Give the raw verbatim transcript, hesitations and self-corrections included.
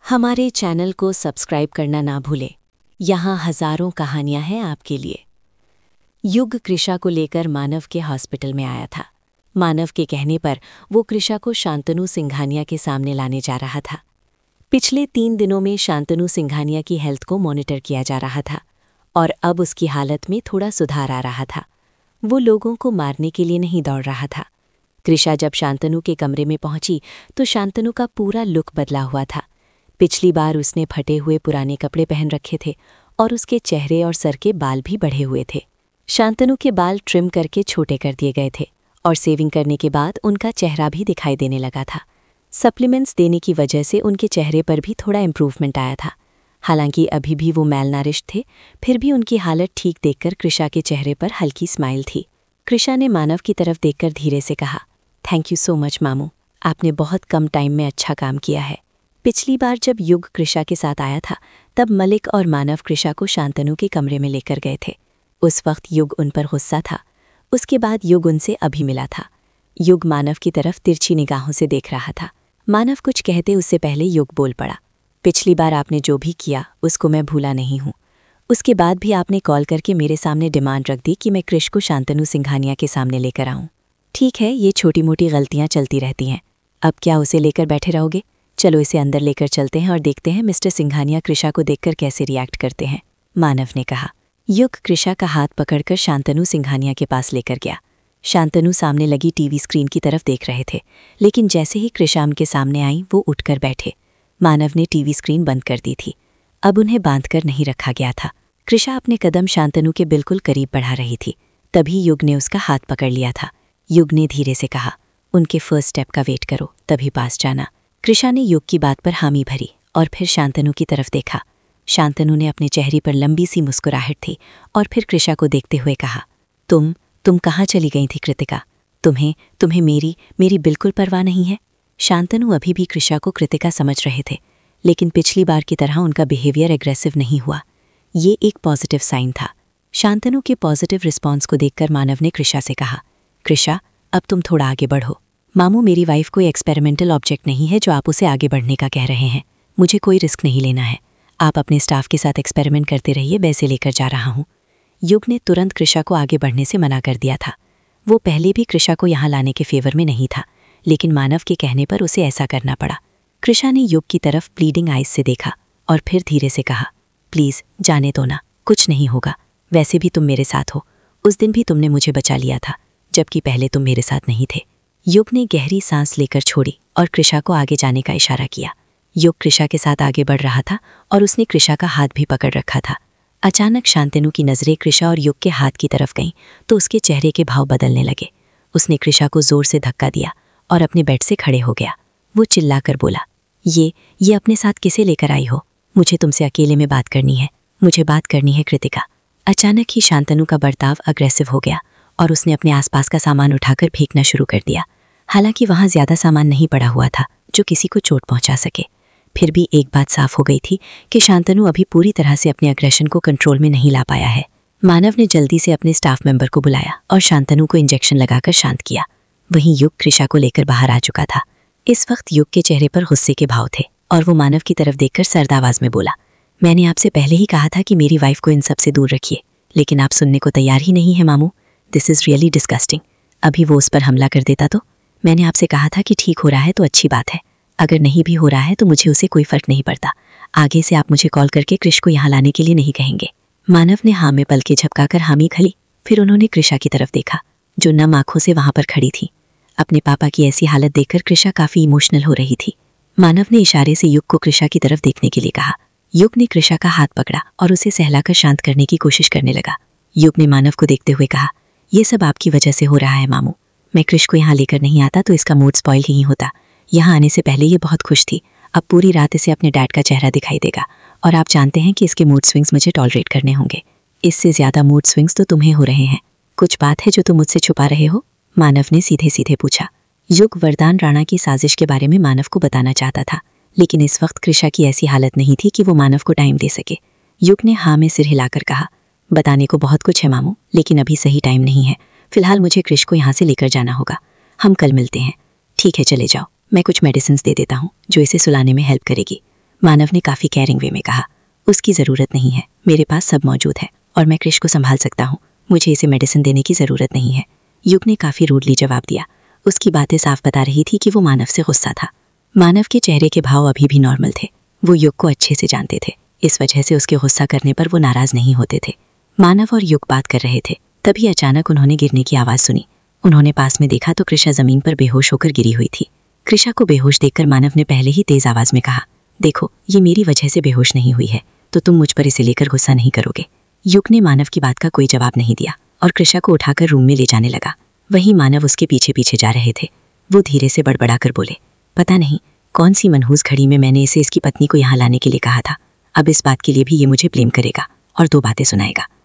हमारे चैनल को सब्सक्राइब करना ना भूलें। यहाँ हजारों कहानियां हैं आपके लिए। युग कृषा को लेकर मानव के हॉस्पिटल में आया था। मानव के कहने पर वो कृषा को शांतनु सिंघानिया के सामने लाने जा रहा था। पिछले तीन दिनों में शांतनु सिंघानिया की हेल्थ को मॉनिटर किया जा रहा था और अब उसकी हालत में थोड़ा सुधार आ रहा था। वो लोगों को मारने के लिए नहीं दौड़ रहा था। कृषा जब शांतनु के कमरे में पहुंची तो शांतनु का पूरा लुक बदला हुआ था। पिछली बार उसने फटे हुए पुराने कपड़े पहन रखे थे और उसके चेहरे और सर के बाल भी बढ़े हुए थे। शांतनु के बाल ट्रिम करके छोटे कर दिए गए थे और सेविंग करने के बाद उनका चेहरा भी दिखाई देने लगा था। सप्लीमेंट्स देने की वजह से उनके चेहरे पर भी थोड़ा इम्प्रूवमेंट आया था। हालांकि अभी भी वो मैलनरिश्ड थे, फिर भी उनकी हालत ठीक देखकर कृषा के चेहरे पर हल्की स्माइल थी। कृषा ने मानव की तरफ देखकर धीरे से कहा, थैंक यू सो मच मामू, आपने बहुत कम टाइम में अच्छा काम किया है। पिछली बार जब युग कृषा के साथ आया था तब मलिक और मानव कृषा को शांतनु के कमरे में लेकर गए थे। उस वक्त युग उन पर गुस्सा था। उसके बाद युग उनसे अभी मिला था। युग मानव की तरफ तिरछी निगाहों से देख रहा था। मानव कुछ कहते उससे पहले युग बोल पड़ा, पिछली बार आपने जो भी किया उसको मैं भूला नहीं हूँ। उसके बाद भी आपने कॉल करके मेरे सामने डिमांड रख दी कि मैं कृष को शांतनु सिंघानिया के सामने लेकर आऊँ। ठीक है, ये छोटी मोटी गलतियाँ चलती रहती हैं। अब क्या उसे लेकर बैठे रहोगे? चलो इसे अंदर लेकर चलते हैं और देखते हैं मिस्टर सिंघानिया कृषा को देखकर कैसे रिएक्ट करते हैं, मानव ने कहा। युग कृषा का हाथ पकड़कर शांतनु सिंघानिया के पास लेकर गया। शांतनु सामने लगी टीवी स्क्रीन की तरफ देख रहे थे, लेकिन जैसे ही कृषा उनके सामने आई वो उठकर बैठे। मानव ने टीवी स्क्रीन बंद कर दी थी। अब उन्हें बांधकर नहीं रखा गया था। कृषा अपने कदम शांतनु के बिल्कुल करीब बढ़ा रही थी, तभी युग ने उसका हाथ पकड़ लिया था। युग ने धीरे से कहा, उनके फर्स्ट स्टेप का वेट करो, तभी पास जाना। कृषा ने युग की बात पर हामी भरी और फिर शांतनु की तरफ देखा। शांतनु ने अपने चेहरे पर लंबी सी मुस्कुराहट थी और फिर कृषा को देखते हुए कहा, तुम तुम कहाँ चली गई थी कृतिका? तुम्हें तुम्हें मेरी मेरी बिल्कुल परवाह नहीं है। शांतनु अभी भी कृषा को कृतिका समझ रहे थे, लेकिन पिछली बार की तरह उनका बिहेवियर एग्रेसिव नहीं हुआ। ये एक पॉजिटिव साइन था। शांतनु के पॉजिटिव रिस्पॉन्स को देखकर मानव ने कृषा से कहा, कृषा अब तुम थोड़ा आगे बढ़ो। मामू, मेरी वाइफ कोई एक्सपेरिमेंटल ऑब्जेक्ट नहीं है जो आप उसे आगे बढ़ने का कह रहे हैं। मुझे कोई रिस्क नहीं लेना है। आप अपने स्टाफ के साथ एक्सपेरिमेंट करते रहिए, मैं इसे लेकर जा रहा हूँ। युग ने तुरंत कृषा को आगे बढ़ने से मना कर दिया था। वो पहले भी कृषा को यहाँ लाने के फेवर में नहीं था, लेकिन मानव के कहने पर उसे ऐसा करना पड़ा। कृषा ने युग की तरफ प्लीडिंग आइज से देखा और फिर धीरे से कहा, प्लीज़ जाने दो ना, कुछ नहीं होगा। वैसे भी तुम मेरे साथ हो। उस दिन भी तुमने मुझे बचा लिया था, जबकि पहले तुम मेरे साथ नहीं थे। युग ने गहरी सांस लेकर छोड़ी और कृषा को आगे जाने का इशारा किया। युग कृषा के साथ आगे बढ़ रहा था और उसने कृषा का हाथ भी पकड़ रखा था। अचानक शांतनु की नज़रें कृषा और युग के हाथ की तरफ गईं तो उसके चेहरे के भाव बदलने लगे। उसने कृषा को जोर से धक्का दिया और अपने बेड से खड़े हो गया। वो चिल्लाकर बोला, ये ये अपने साथ किसे लेकर आई हो? मुझे तुमसे अकेले में बात करनी है। मुझे बात करनी है कृतिका। अचानक ही शांतनु का बर्ताव अग्रेसिव हो गया और उसने अपने आसपास का सामान उठाकर फेंकना शुरू कर दिया। हालांकि वहाँ ज़्यादा सामान नहीं पड़ा हुआ था जो किसी को चोट पहुँचा सके। फिर भी एक बात साफ हो गई थी कि शांतनु अभी पूरी तरह से अपने अग्रेशन को कंट्रोल में नहीं ला पाया है। मानव ने जल्दी से अपने स्टाफ मेंबर को बुलाया और शांतनु को इंजेक्शन लगाकर शांत किया। वहीं युग कृषा को लेकर बाहर आ चुका था। इस वक्त युग के चेहरे पर गुस्से के भाव थे और वो मानव की तरफ देखकर सर्द आवाज में बोला, मैंने आपसे पहले ही कहा था कि मेरी वाइफ को इन सब से दूर रखिए, लेकिन आप सुनने को तैयार ही नहीं है मामू। This is really disgusting. अभी वो उस पर हमला कर देता तो? मैंने आपसे कहा था कि ठीक हो रहा है तो अच्छी बात है, अगर नहीं भी हो रहा है तो मुझे उसे कोई फर्क नहीं पड़ता। आगे से आप मुझे कॉल करके कृष को यहाँ लाने के लिए नहीं कहेंगे। मानव ने हाँ में पलके झपकाकर हामी खली। फिर उन्होंने कृषा की तरफ देखा जो नम आंखों से वहाँ पर खड़ी थी। अपने पापा की ऐसी हालत देखकर कृषा काफ़ी इमोशनल हो रही थी। मानव ने इशारे से युग को कृषा की तरफ देखने के लिए कहा। युग ने कृषा का हाथ पकड़ा और उसे सहलाकर शांत करने की कोशिश करने लगा। युग ने मानव को देखते हुए कहा, यह सब आपकी वजह से हो रहा है मामू। मैं कृष को यहाँ लेकर नहीं आता तो इसका मूड स्पॉइल ही होता। यहाँ आने से पहले ये बहुत खुश थी, अब पूरी रात इसे अपने डैड का चेहरा दिखाई देगा और आप जानते हैं कि इसके मूड स्विंग्स मुझे टॉलरेट करने होंगे। इससे ज़्यादा मूड स्विंग्स तो तुम्हें हो रहे हैं। कुछ बात है जो तुम मुझसे छुपा रहे हो? मानव ने सीधे सीधे पूछा। युग वरदान राणा की साजिश के बारे में मानव को बताना चाहता था, लेकिन इस वक्त कृषा की ऐसी हालत नहीं थी कि वो मानव को टाइम दे सके। युग ने हाँ में सिर हिलाकर कहा, बताने को बहुत कुछ है मामू, लेकिन अभी सही टाइम नहीं है। फिलहाल मुझे कृष को यहाँ से लेकर जाना होगा। हम कल मिलते हैं। ठीक है, चले जाओ। मैं कुछ मेडिसिन दे देता हूँ जो इसे सुलाने में हेल्प करेगी। मानव ने काफी केयरिंग वे में कहा, उसकी जरूरत नहीं है, मेरे पास सब मौजूद है और मैं क्रिश को संभाल सकता हूँ, मुझे इसे मेडिसिन देने की जरूरत नहीं है। युग ने काफी रूडली जवाब दिया। उसकी बातें साफ बता रही थी कि वो मानव से गुस्सा था। मानव के चेहरे के भाव अभी भी नॉर्मल थे। वो युग को अच्छे से जानते थे, इस वजह से उसके गुस्सा करने पर वो नाराज नहीं होते थे। मानव और युग बात कर रहे थे, तभी अचानक उन्होंने गिरने की आवाज सुनी। उन्होंने पास में देखा तो कृषा जमीन पर बेहोश होकर गिरी हुई थी। कृषा को बेहोश देखकर मानव ने पहले ही तेज आवाज में कहा, देखो ये मेरी वजह से बेहोश नहीं हुई है, तो तुम मुझ पर इसे लेकर गुस्सा नहीं करोगे। युग ने मानव की बात का कोई जवाब नहीं दिया और कृषा को उठाकर रूम में ले जाने लगा। वहीं मानव उसके पीछे पीछे जा रहे थे। वो धीरे से बड़बड़ाकर बोले, पता नहीं कौन सी मनहूस घड़ी में मैंने इसे इसकी पत्नी को यहाँ लाने के लिए कहा था। अब इस बात के लिए भी ये मुझे ब्लेम करेगा और दो बातें सुनाएगा।